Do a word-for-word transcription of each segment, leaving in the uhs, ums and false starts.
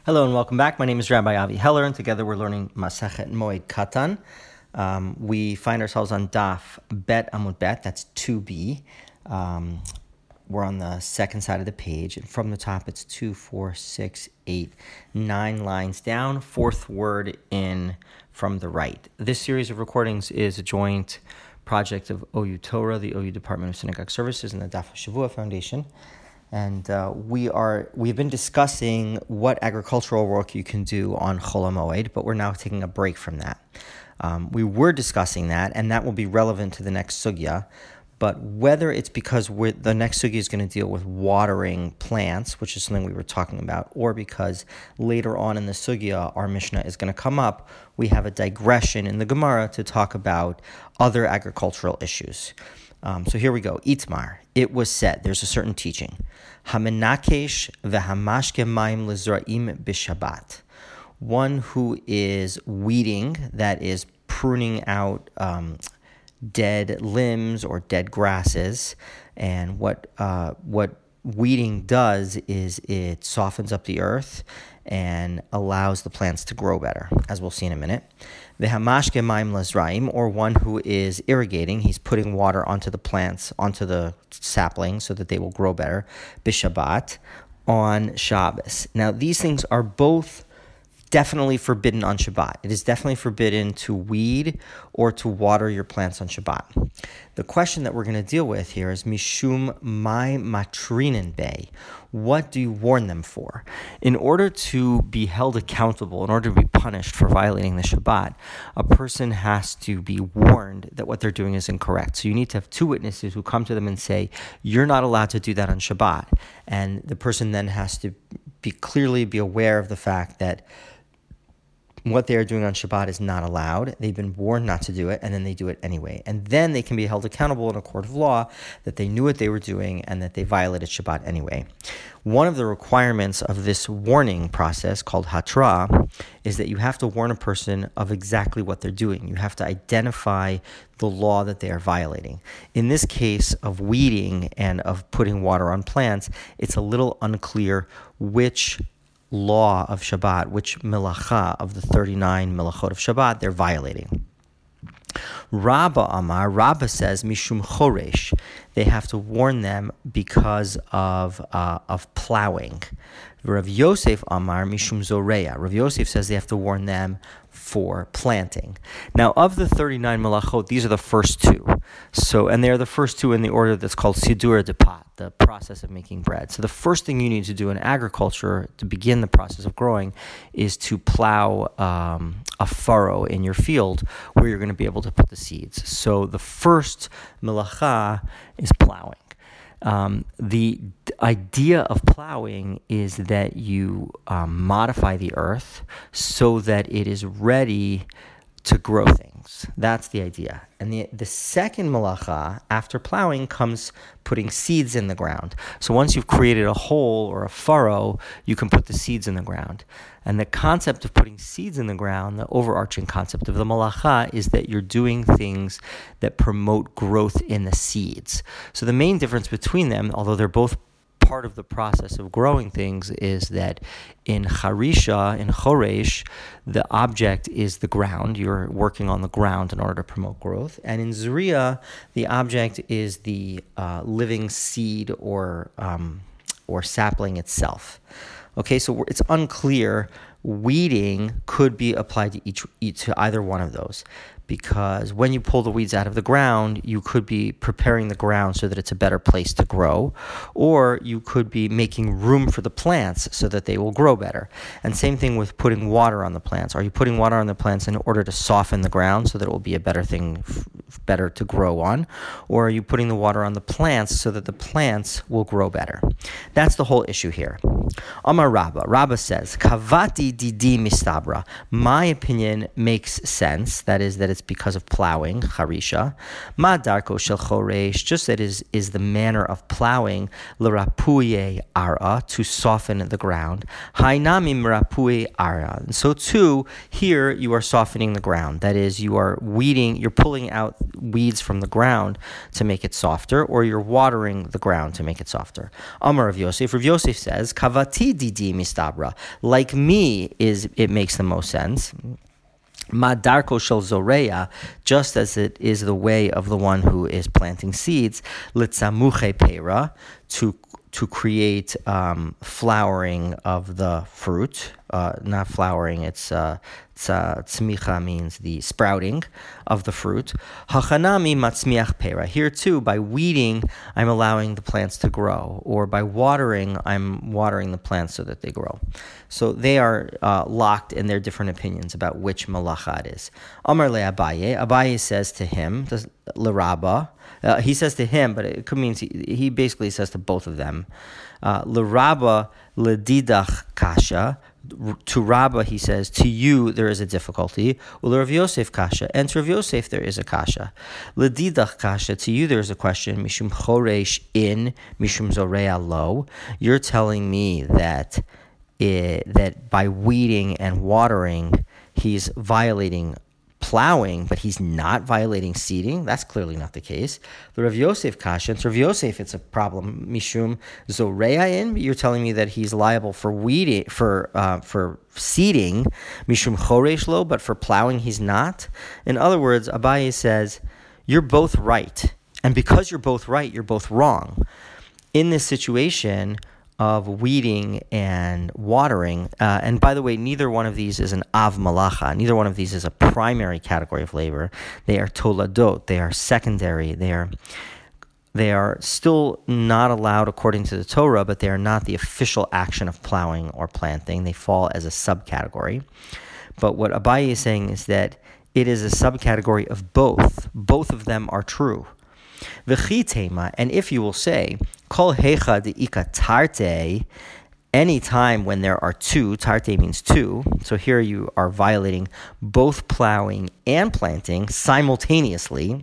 Hello and welcome back. My name is Rabbi Avi Heller, and together we're learning Masechet Moed Katan. Um, we find ourselves on Daf Bet Amud Bet, that's two B. Um, we're on the second side of the page, and from the top it's two, four, six, eight, nine lines down, fourth word in from the right. This series of recordings is a joint project of O U Torah, the O U Department of Synagogue Services, and the Daf Shavua Foundation. And uh, we are, we've been discussing what agricultural work you can do on Chol HaMoed, but we're now taking a break from that. Um, we were discussing that, and that will be relevant to the next sugya. But whether it's because we're, the next sugya is going to deal with watering plants, which is something we were talking about, or because later on in the sugya our Mishnah is going to come up, we have a digression in the Gemara to talk about other agricultural issues. Um, so here we go. Itmar. It was said, there's a certain teaching. Hamenakesh v'hamashke mayim lezra'im b'Shabbat. One who is weeding, that is pruning out um, dead limbs or dead grasses. And what uh, what weeding does is it softens up the earth and allows the plants to grow better, as we'll see in a minute. V'hamashke mayim lezra'im, or one who is irrigating, he's putting water onto the plants, onto the saplings, so that they will grow better, b'Shabbat, on Shabbos. Now, these things are both definitely forbidden on Shabbat. It is definitely forbidden to weed or to water your plants on Shabbat. The question that we're going to deal with here is Mishum Mai Matrinin Bay. What do you warn them for? In order to be held accountable, in order to be punished for violating the Shabbat, a person has to be warned that what they're doing is incorrect. So you need to have two witnesses who come to them and say, you're not allowed to do that on Shabbat. And the person then has to be clearly be aware of the fact that what they are doing on Shabbat is not allowed. They've been warned not to do it, and then they do it anyway. And then they can be held accountable in a court of law that they knew what they were doing and that they violated Shabbat anyway. One of the requirements of this warning process, called hatra, is that you have to warn a person of exactly what they're doing. You have to identify the law that they are violating. In this case of weeding and of putting water on plants, it's a little unclear which law of Shabbat, which melacha of the thirty-nine melachot of Shabbat they're violating. Rabba Amar, Rabba says, Mishum Choresh, they have to warn them because of uh, of plowing. Rav Yosef Amar, Mishum Zoreya, Rav Yosef says they have to warn them for planting. Now, of the thirty-nine melachot, these are the first two. So, and they're the first two in the order that's called Sidur de Pat, the process of making bread. So the first thing you need to do in agriculture to begin the process of growing is to plow um, a furrow in your field where you're going to be able to put the seeds. So the first melacha is plowing. Um, the d- idea of plowing is that you um, modify the earth so that it is ready to grow things. That's the idea. And the the second malacha after plowing comes putting seeds in the ground. So once you've created a hole or a furrow, you can put the seeds in the ground. And the concept of putting seeds in the ground, the overarching concept of the malacha, is that you're doing things that promote growth in the seeds. So the main difference between them, although they're both part of the process of growing things, is that in Harisha, in Choresh, the object is the ground. You're working on the ground in order to promote growth. And in Zriya, the object is the uh, living seed or um, or sapling itself. Okay, so it's unclear. Weeding could be applied to each to either one of those, because when you pull the weeds out of the ground, you could be preparing the ground so that it's a better place to grow, or you could be making room for the plants so that they will grow better. And same thing with putting water on the plants. Are you putting water on the plants in order to soften the ground so that it will be a better thing, better to grow on? Or are you putting the water on the plants so that the plants will grow better? That's the whole issue here. Amar Rabba, Rabba says, Kavati didi mistabra. My opinion makes sense. That is, that it's it's because of plowing, charisha. Ma darko shel choresh, just that is, is the manner of plowing, l'rapuye ara, to soften the ground. Hainamim rapuye ara. And so too, here you are softening the ground. That is, you are weeding, you're pulling out weeds from the ground to make it softer, or you're watering the ground to make it softer. Amar Rav Yosef, Rav Yosef says, Kavati didi mistabra, like me is, it makes the most sense. Madarko shel zoreya, just as it is the way of the one who is planting seeds, litzamuche pera, to to create um, flowering of the fruit, uh, not flowering, it's uh, tzmicha means the sprouting of the fruit. Hachanami matzmiach pera. Here too, by weeding, I'm allowing the plants to grow, or by watering, I'm watering the plants so that they grow. So they are uh, locked in their different opinions about which malacha it is. Amar le Abaye, Abaye says to him, l'Rabba, uh, he says to him, but it could mean he, he basically says to both of them, uh, l'Rabba l'didach kasha. To Rabba, he says, to you there is a difficulty. Rav Yosef kasha, and to Rav Yosef there is a kasha. L'didach kasha, to you there is a question. Mishum choresh in, mishum zorea lo. You're telling me that it, that by weeding and watering, he's violating plowing, but he's not violating seeding. That's clearly not the case. The Rav Yosef kasha, and to Rav Yosef it's a problem. Mishum zoreain, you're telling me that he's liable for weeding, for uh, for seeding. Mishum choresh lo, but for plowing he's not. In other words, Abaye says, you're both right, and because you're both right, you're both wrong. In this situation of weeding and watering, uh, and by the way, neither one of these is an av malacha. Neither one of these is a primary category of labor. They are toladot. They are secondary. They are they are still not allowed according to the Torah, but they are not the official action of plowing or planting. They fall as a subcategory. But what Abaye is saying is that it is a subcategory of both. Both of them are true. V'chitema, and if you will say, kol hecha de'ika tarte, any time when there are two, tarte means two, so here you are violating both plowing and planting simultaneously,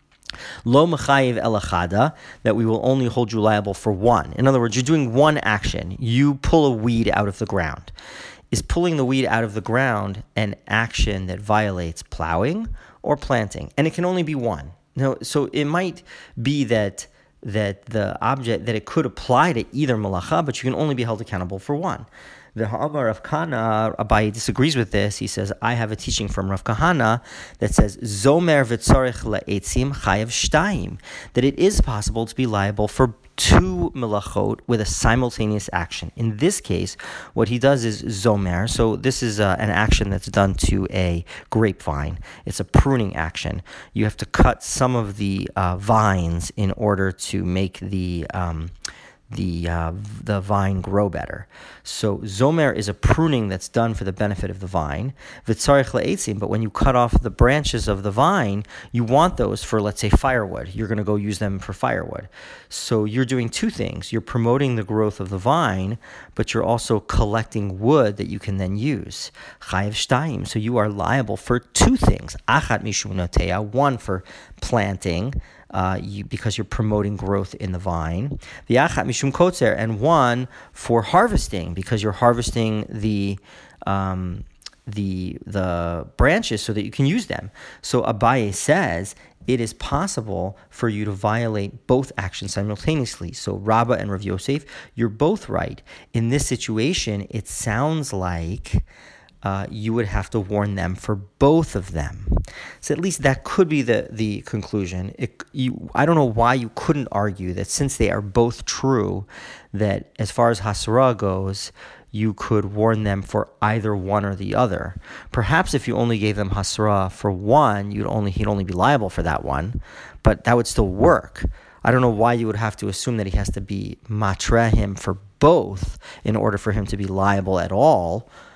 lo mechayiv elachada, that we will only hold you liable for one. In other words, you're doing one action. You pull a weed out of the ground. Is pulling the weed out of the ground an action that violates plowing or planting? And it can only be one. No, so it might be that that the object, that it could apply to either malacha, but you can only be held accountable for one. The Ha'amar Rav Kahana, Abaye disagrees with this. He says, I have a teaching from Rav Kahana that says, Zomer v'tzorech la'etzim chayav shtayim, that it is possible to be liable for two melachot with a simultaneous action. In this case, what he does is zomer. So this is uh, an action that's done to a grapevine. It's a pruning action. You have to cut some of the uh, vines in order to make the um, the uh, the vine grow better. So zomer is a pruning that's done for the benefit of the vine. V'tzarich la'etzim, but when you cut off the branches of the vine, you want those for, let's say, firewood. You're going to go use them for firewood. So you're doing two things. You're promoting the growth of the vine, but you're also collecting wood that you can then use. Chayav shtayim. So you are liable for two things. Achat mishum noteya, one for planting, Uh, you, because you're promoting growth in the vine. V'yachat mishum kotzer, and one for harvesting, because you're harvesting the um, the the branches so that you can use them. So Abaye says it is possible for you to violate both actions simultaneously. So Rabba and Rav Yosef, you're both right. In this situation, it sounds like Uh, you would have to warn them for both of them. So at least that could be the, the conclusion. It, you, I don't know why you couldn't argue that since they are both true, that as far as Hasra goes, you could warn them for either one or the other. Perhaps if you only gave them Hasra for one, you'd only he'd only be liable for that one, but that would still work. I don't know why you would have to assume that he has to be matre him for both in order for him to be liable at all.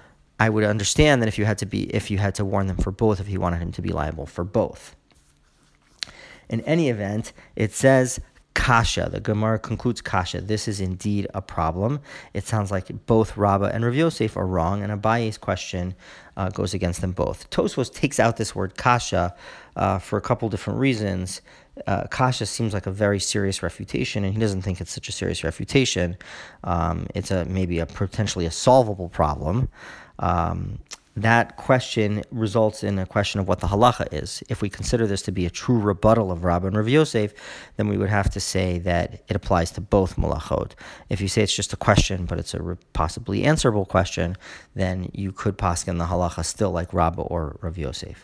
I would understand that if you had to be, if you had to warn them for both, if you wanted him to be liable for both. In any event, it says Kasha, the Gemara concludes Kasha. This is indeed a problem. It sounds like both Rabbah and Rav Yosef are wrong, and Abaye's question uh, goes against them both. Tosfos takes out this word Kasha uh, for a couple different reasons. Uh, Kasha seems like a very serious refutation, and he doesn't think it's such a serious refutation. Um, it's a maybe a potentially a solvable problem. Um, That question results in a question of what the halacha is. If we consider this to be a true rebuttal of Rabbah and Rav Yosef, then we would have to say that it applies to both malachot. If you say it's just a question, but it's a re- possibly answerable question, then you could paskin the halacha still like Rabbah or Rav Yosef.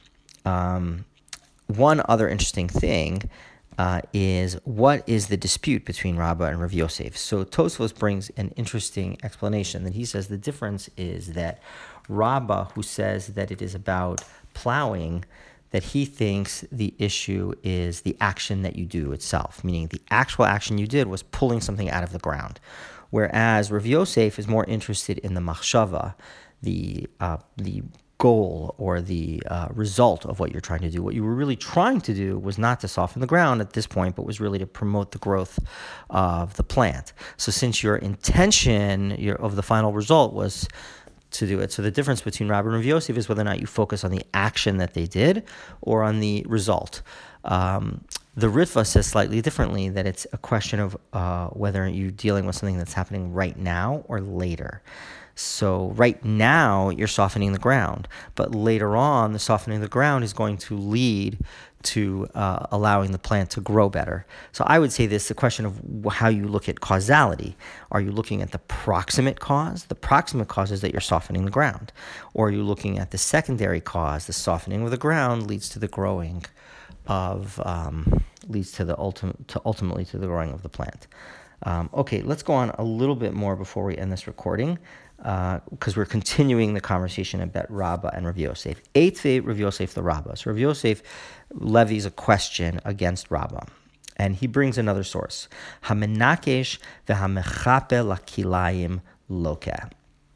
Um, one other interesting thing uh, is what is the dispute between Rabbah and Rav Yosef? So Tosfos brings an interesting explanation that he says the difference is that Rabbah, who says that it is about plowing, that he thinks the issue is the action that you do itself, meaning the actual action you did was pulling something out of the ground. Whereas Rav Yosef is more interested in the machshava, the uh, the goal or the uh, result of what you're trying to do. What you were really trying to do was not to soften the ground at this point, but was really to promote the growth of the plant. So since your intention your, of the final result was to do it. So the difference between Rabbah and Rav Yosef is whether or not you focus on the action that they did or on the result. Um, the Ritva says slightly differently that it's a question of uh, whether you're dealing with something that's happening right now or later. So right now you're softening the ground, but later on the softening of the ground is going to lead to uh, allowing the plant to grow better. So I would say this, the question of how you look at causality. Are you looking at the proximate cause? The proximate cause is that you're softening the ground. Or are you looking at the secondary cause? The softening of the ground leads to the growing of, um, leads to the ultimate, to ultimately to the growing of the plant. Um, okay, let's go on a little bit more before we end this recording, because uh, we're continuing the conversation about Rabbah and Rav Yosef. Eitve Rav Yosef the Rabbah. So Rav Yosef levies a question against Rabbah, and he brings another source. Hamenakesh v'hamechape lakilayim loka.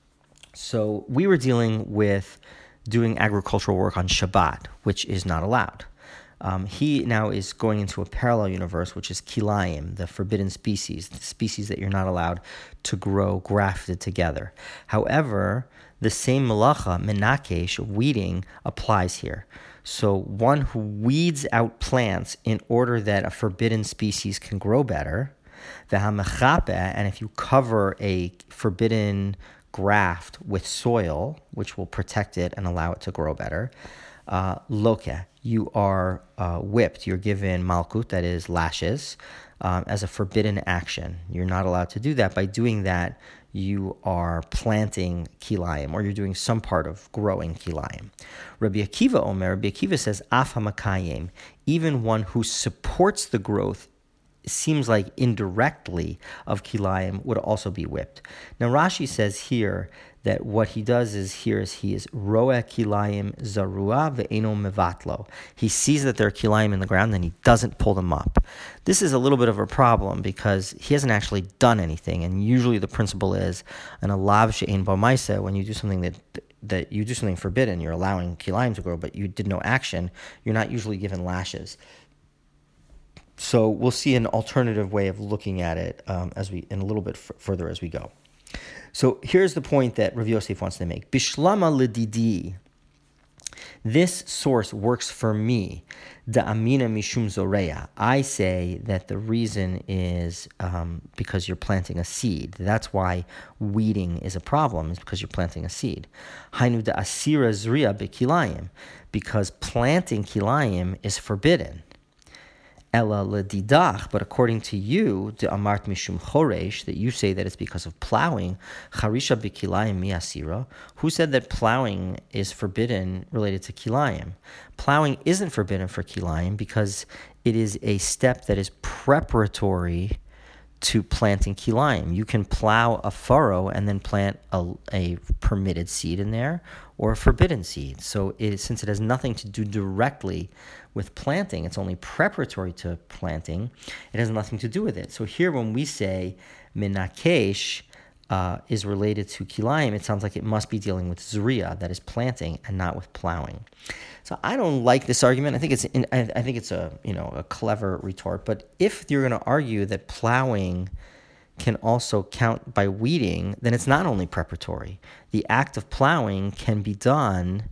So we were dealing with doing agricultural work on Shabbat, which is not allowed. Um, he now is going into a parallel universe, which is kilayim, the forbidden species, the species that you're not allowed to grow grafted together. However, the same malacha, menakesh, weeding, applies here. So one who weeds out plants in order that a forbidden species can grow better, v'hamechape, and if you cover a forbidden graft with soil, which will protect it and allow it to grow better, uh, loke, you are uh, whipped, you're given malkut, that is lashes, um, as a forbidden action. You're not allowed to do that. By doing that, you are planting kilayim, or you're doing some part of growing kilayim. Rabbi Akiva Omer, Rabbi Akiva says, af hamakayim, even one who supports the growth, seems like indirectly of kilayim, would also be whipped. Now Rashi says here that what he does is here is he is roa kilayim zarua ve'eno mevatlo. He sees that there are kilayim in the ground, and he doesn't pull them up. This is a little bit of a problem because he hasn't actually done anything, and usually the principle is an alav she'ein bo ma'aseh, when you do something that that you do something forbidden, you're allowing kilayim to grow, but you did no action, you're not usually given lashes. So we'll see an alternative way of looking at it um, as we in a little bit f- further as we go. So here's the point that Rav Yosef wants to make. Bishlama lididi. This source works for me. Da amina mishum zoreya. I say that the reason is um, because you're planting a seed. That's why weeding is a problem, is because you're planting a seed. Hainu da asira zriya bekilayim. Because planting kilayim is forbidden. Ela ledidach, but according to you, the amart mishum choresh, that you say that it's because of plowing, charisha b'kilayim miasira, who said that plowing is forbidden related to kilayim? Plowing isn't forbidden for kilayim because it is a step that is preparatory to planting kilayim. You can plow a furrow and then plant a, a permitted seed in there or a forbidden seed. So it, since it has nothing to do directly with planting, it's only preparatory to planting, it has nothing to do with it. So here when we say minakesh, uh, is related to kilayim, it sounds like it must be dealing with zriya, that is planting, and not with plowing. So I don't like this argument. I think it's in, I, I think it's a you know a clever retort. But if you're going to argue that plowing can also count by weeding, then it's not only preparatory. The act of plowing can be done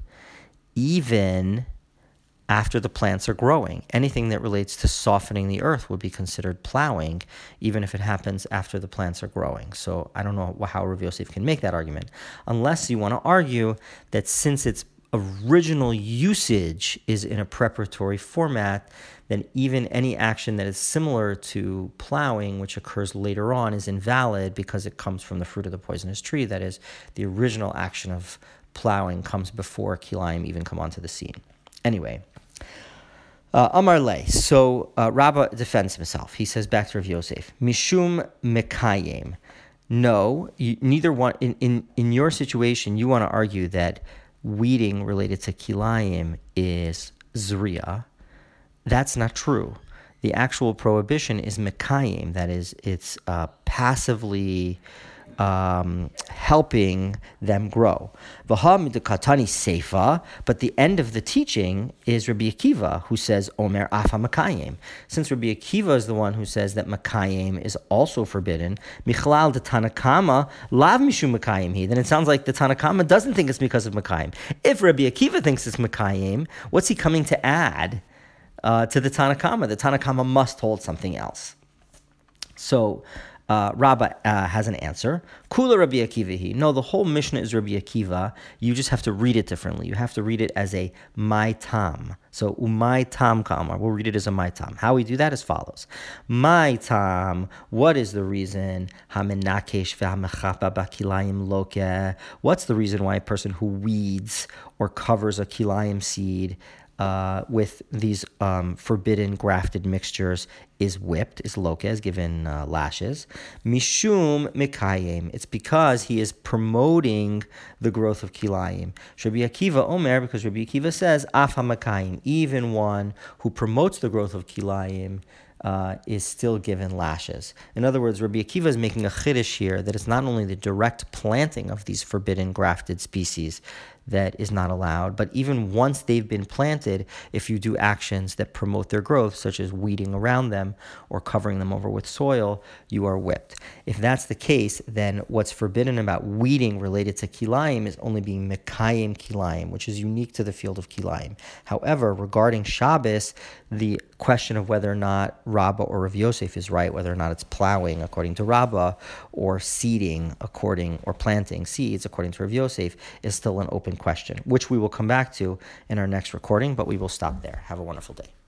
even after the plants are growing. Anything that relates to softening the earth would be considered plowing, even if it happens after the plants are growing. So I don't know how Rav Yosef can make that argument, unless you want to argue that since its original usage is in a preparatory format, then even any action that is similar to plowing, which occurs later on, is invalid because it comes from the fruit of the poisonous tree. That is, the original action of plowing comes before kilayim even come onto the scene. Anyway, uh, Amar Le. So uh, Rabbah defends himself. He says back to Rav Yosef, Mishum Mekayim. No, you, neither one. In, in in your situation, you want to argue that weeding related to kilayim is zriya. That's not true. The actual prohibition is mekayim. That is, it's uh, passively um, helping them grow. V'ha midukatani seifa, but the end of the teaching is Rabbi Akiva, who says Omer afa mekayim. Since Rabbi Akiva is the one who says that mekayim is also forbidden, michlal de Tanakama lav mishum mekayim he. Then it sounds like the Tanakama doesn't think it's because of mekayim. If Rabbi Akiva thinks it's mekayim, what's he coming to add uh, to the Tanakama? The Tanakama must hold something else. So Uh, Rabbah uh, has an answer. Kula Rabbi Akiva he. No, the whole Mishnah is Rabbi Akiva. You just have to read it differently. You have to read it as a my tam. So umay tam kamar. We'll read it as a my tam. How we do that as follows. My tam. What is the reason? Hamenakesh ve'hamechapa b'kilayim loke. What's the reason why a person who weeds or covers a kilayim seed Uh, with these um, forbidden grafted mixtures is whipped, is loke, is given uh, lashes. Mishum mekayim. It's because he is promoting the growth of kilayim. Rabbi Akiva Omer, because Rabbi Akiva says, afa mekayim, even one who promotes the growth of kilayim Uh, is still given lashes. In other words, Rabbi Akiva is making a chiddush here that it's not only the direct planting of these forbidden grafted species that is not allowed, but even once they've been planted, if you do actions that promote their growth, such as weeding around them or covering them over with soil, you are whipped. If that's the case, then what's forbidden about weeding related to kilayim is only being mekayim kilayim, which is unique to the field of kilayim. However, regarding Shabbos, the question of whether or not Rabbah or Rav Yosef is right, whether or not it's plowing according to Rabbah or seeding according or planting seeds according to Rav Yosef is still an open question, which we will come back to in our next recording, but we will stop there. Have a wonderful day.